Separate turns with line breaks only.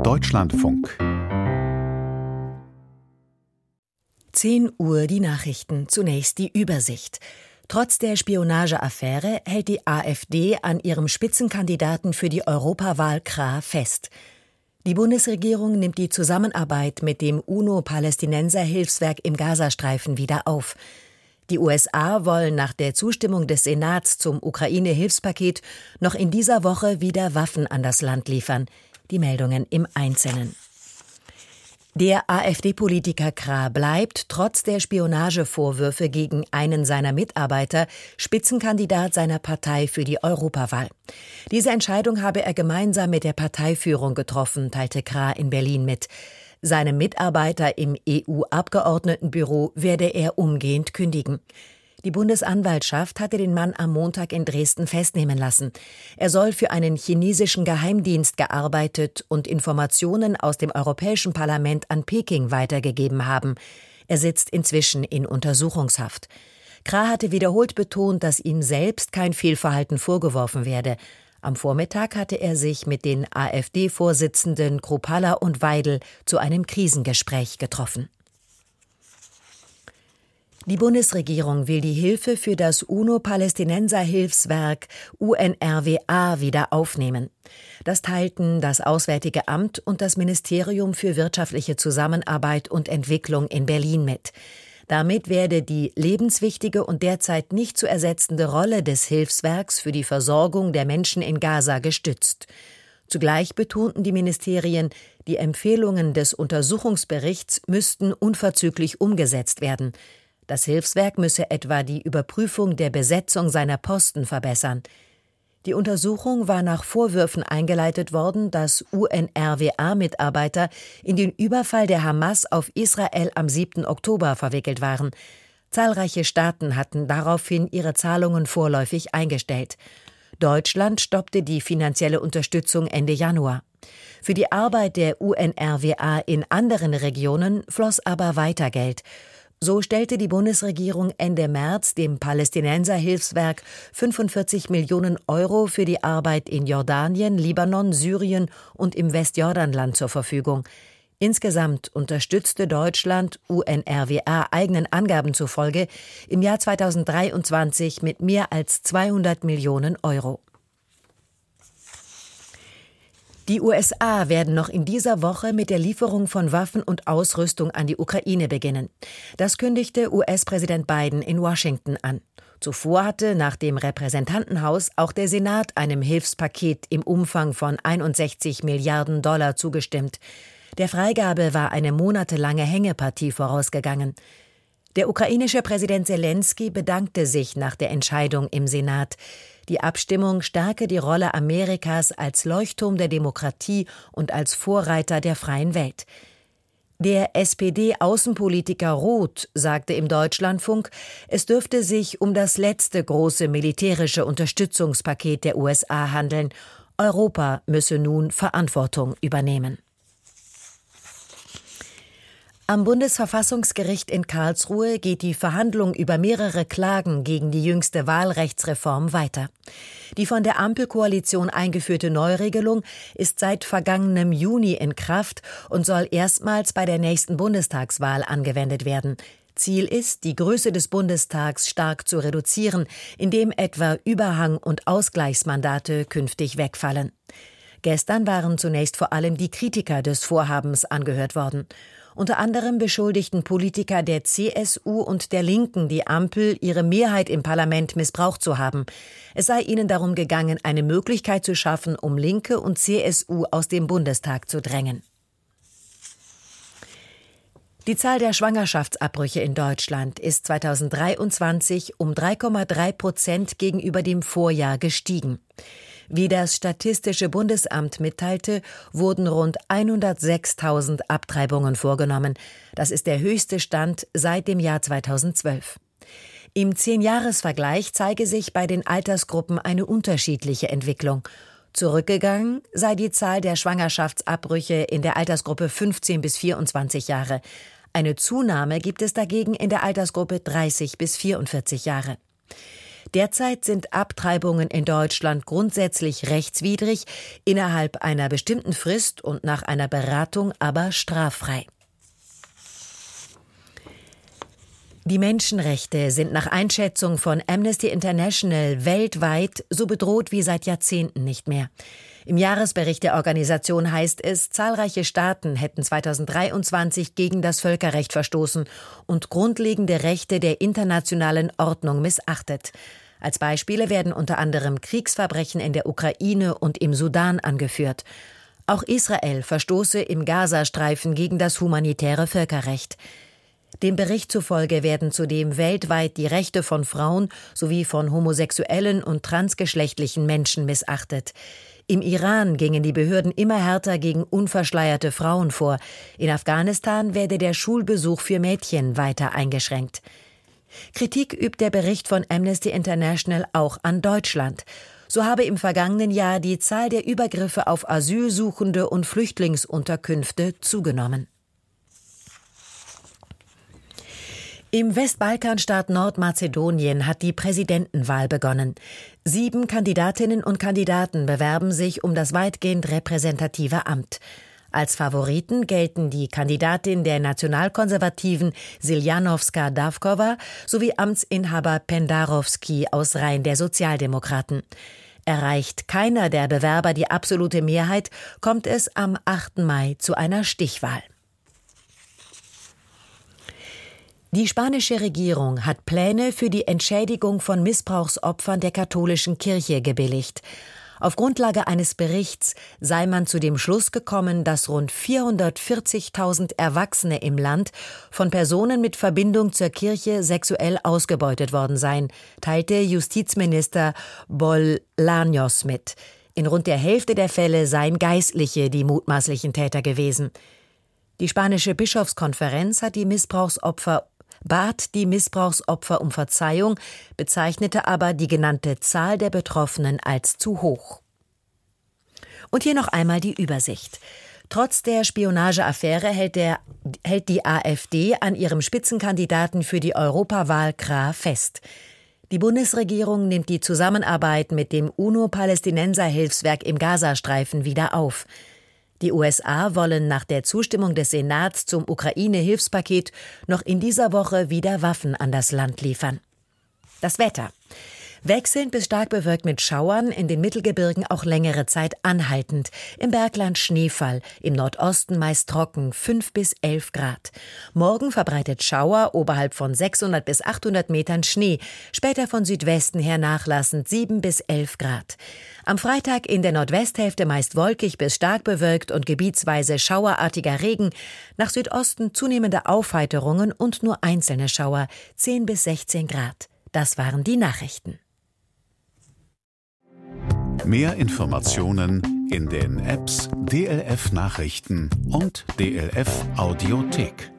Deutschlandfunk.
10 Uhr die Nachrichten, zunächst die Übersicht. Trotz der Spionageaffäre hält die AfD an ihrem Spitzenkandidaten für die Europawahl Krah fest. Die Bundesregierung nimmt die Zusammenarbeit mit dem UNO-Palästinenser-Hilfswerk im Gazastreifen wieder auf. Die USA wollen nach der Zustimmung des Senats zum Ukraine-Hilfspaket noch in dieser Woche wieder Waffen an das Land liefern. Die Meldungen im Einzelnen. Der AfD-Politiker Krah bleibt trotz der Spionagevorwürfe gegen einen seiner Mitarbeiter Spitzenkandidat seiner Partei für die Europawahl. Diese Entscheidung habe er gemeinsam mit der Parteiführung getroffen, teilte Krah in Berlin mit. Seinem Mitarbeiter im EU-Abgeordnetenbüro werde er umgehend kündigen. Die Bundesanwaltschaft hatte den Mann am Montag in Dresden festnehmen lassen. Er soll für einen chinesischen Geheimdienst gearbeitet und Informationen aus dem Europäischen Parlament an Peking weitergegeben haben. Er sitzt inzwischen in Untersuchungshaft. Krah hatte wiederholt betont, dass ihm selbst kein Fehlverhalten vorgeworfen werde. Am Vormittag hatte er sich mit den AfD-Vorsitzenden Kruppalla und Weidel zu einem Krisengespräch getroffen. Die Bundesregierung will die Hilfe für das UNO-Palästinenser-Hilfswerk UNRWA wieder aufnehmen. Das teilten das Auswärtige Amt und das Ministerium für wirtschaftliche Zusammenarbeit und Entwicklung in Berlin mit. Damit werde die lebenswichtige und derzeit nicht zu ersetzende Rolle des Hilfswerks für die Versorgung der Menschen in Gaza gestützt. Zugleich betonten die Ministerien, die Empfehlungen des Untersuchungsberichts müssten unverzüglich umgesetzt werden. Das Hilfswerk müsse etwa die Überprüfung der Besetzung seiner Posten verbessern. Die Untersuchung war nach Vorwürfen eingeleitet worden, dass UNRWA-Mitarbeiter in den Überfall der Hamas auf Israel am 7. Oktober verwickelt waren. Zahlreiche Staaten hatten daraufhin ihre Zahlungen vorläufig eingestellt. Deutschland stoppte die finanzielle Unterstützung Ende Januar. Für die Arbeit der UNRWA in anderen Regionen floss aber weiter Geld. So stellte die Bundesregierung Ende März dem Palästinenser-Hilfswerk 45 Millionen Euro für die Arbeit in Jordanien, Libanon, Syrien und im Westjordanland zur Verfügung. Insgesamt unterstützte Deutschland UNRWA eigenen Angaben zufolge im Jahr 2023 mit mehr als 200 Millionen Euro. Die USA werden noch in dieser Woche mit der Lieferung von Waffen und Ausrüstung an die Ukraine beginnen. Das kündigte US-Präsident Biden in Washington an. Zuvor hatte nach dem Repräsentantenhaus auch der Senat einem Hilfspaket im Umfang von 61 Milliarden Dollar zugestimmt. Der Freigabe war eine monatelange Hängepartie vorausgegangen. Der ukrainische Präsident Selenskyj bedankte sich nach der Entscheidung im Senat. Die Abstimmung stärke die Rolle Amerikas als Leuchtturm der Demokratie und als Vorreiter der freien Welt. Der SPD-Außenpolitiker Roth sagte im Deutschlandfunk, es dürfte sich um das letzte große militärische Unterstützungspaket der USA handeln. Europa müsse nun Verantwortung übernehmen. Am Bundesverfassungsgericht in Karlsruhe geht die Verhandlung über mehrere Klagen gegen die jüngste Wahlrechtsreform weiter. Die von der Ampelkoalition eingeführte Neuregelung ist seit vergangenem Juni in Kraft und soll erstmals bei der nächsten Bundestagswahl angewendet werden. Ziel ist, die Größe des Bundestags stark zu reduzieren, indem etwa Überhang- und Ausgleichsmandate künftig wegfallen. Gestern waren zunächst vor allem die Kritiker des Vorhabens angehört worden. Unter anderem beschuldigten Politiker der CSU und der Linken die Ampel, ihre Mehrheit im Parlament missbraucht zu haben. Es sei ihnen darum gegangen, eine Möglichkeit zu schaffen, um Linke und CSU aus dem Bundestag zu drängen. Die Zahl der Schwangerschaftsabbrüche in Deutschland ist 2023 um 3,3% gegenüber dem Vorjahr gestiegen. Wie das Statistische Bundesamt mitteilte, wurden rund 106.000 Abtreibungen vorgenommen. Das ist der höchste Stand seit dem Jahr 2012. Im 10-Jahres-Vergleich zeige sich bei den Altersgruppen eine unterschiedliche Entwicklung. Zurückgegangen sei die Zahl der Schwangerschaftsabbrüche in der Altersgruppe 15 bis 24 Jahre. Eine Zunahme gibt es dagegen in der Altersgruppe 30 bis 44 Jahre. Derzeit sind Abtreibungen in Deutschland grundsätzlich rechtswidrig, innerhalb einer bestimmten Frist und nach einer Beratung aber straffrei. Die Menschenrechte sind nach Einschätzung von Amnesty International weltweit so bedroht wie seit Jahrzehnten nicht mehr. Im Jahresbericht der Organisation heißt es, zahlreiche Staaten hätten 2023 gegen das Völkerrecht verstoßen und grundlegende Rechte der internationalen Ordnung missachtet. Als Beispiele werden unter anderem Kriegsverbrechen in der Ukraine und im Sudan angeführt. Auch Israel verstoße im Gazastreifen gegen das humanitäre Völkerrecht. Dem Bericht zufolge werden zudem weltweit die Rechte von Frauen sowie von homosexuellen und transgeschlechtlichen Menschen missachtet. Im Iran gingen die Behörden immer härter gegen unverschleierte Frauen vor. In Afghanistan werde der Schulbesuch für Mädchen weiter eingeschränkt. Kritik übt der Bericht von Amnesty International auch an Deutschland. So habe im vergangenen Jahr die Zahl der Übergriffe auf Asylsuchende und Flüchtlingsunterkünfte zugenommen. Im Westbalkanstaat Nordmazedonien hat die Präsidentenwahl begonnen. 7 Kandidatinnen und Kandidaten bewerben sich um das weitgehend repräsentative Amt. Als Favoriten gelten die Kandidatin der Nationalkonservativen Siljanovska Davkova sowie Amtsinhaber Pendarovski aus Reihen der Sozialdemokraten. Erreicht keiner der Bewerber die absolute Mehrheit, kommt es am 8. Mai zu einer Stichwahl. Die spanische Regierung hat Pläne für die Entschädigung von Missbrauchsopfern der katholischen Kirche gebilligt. Auf Grundlage eines Berichts sei man zu dem Schluss gekommen, dass rund 440.000 Erwachsene im Land von Personen mit Verbindung zur Kirche sexuell ausgebeutet worden seien, teilte Justizminister Bolaños mit. In rund der Hälfte der Fälle seien Geistliche die mutmaßlichen Täter gewesen. Die spanische Bischofskonferenz bat die Missbrauchsopfer um Verzeihung, bezeichnete aber die genannte Zahl der Betroffenen als zu hoch. Und hier noch einmal die Übersicht. Trotz der Spionageaffäre hält die AfD an ihrem Spitzenkandidaten für die Europawahl Krah fest. Die Bundesregierung nimmt die Zusammenarbeit mit dem UNO-Palästinenser-Hilfswerk im Gazastreifen wieder auf. Die USA wollen nach der Zustimmung des Senats zum Ukraine-Hilfspaket noch in dieser Woche wieder Waffen an das Land liefern. Das Wetter. Wechselnd bis stark bewölkt mit Schauern, in den Mittelgebirgen auch längere Zeit anhaltend. Im Bergland Schneefall, im Nordosten meist trocken, 5 bis 11 Grad. Morgen verbreitet Schauer, oberhalb von 600 bis 800 Metern Schnee, später von Südwesten her nachlassend 7 bis 11 Grad. Am Freitag in der Nordwesthälfte meist wolkig bis stark bewölkt und gebietsweise schauerartiger Regen, nach Südosten zunehmende Aufheiterungen und nur einzelne Schauer, 10 bis 16 Grad. Das waren die Nachrichten.
Mehr Informationen in den Apps DLF Nachrichten und DLF Audiothek.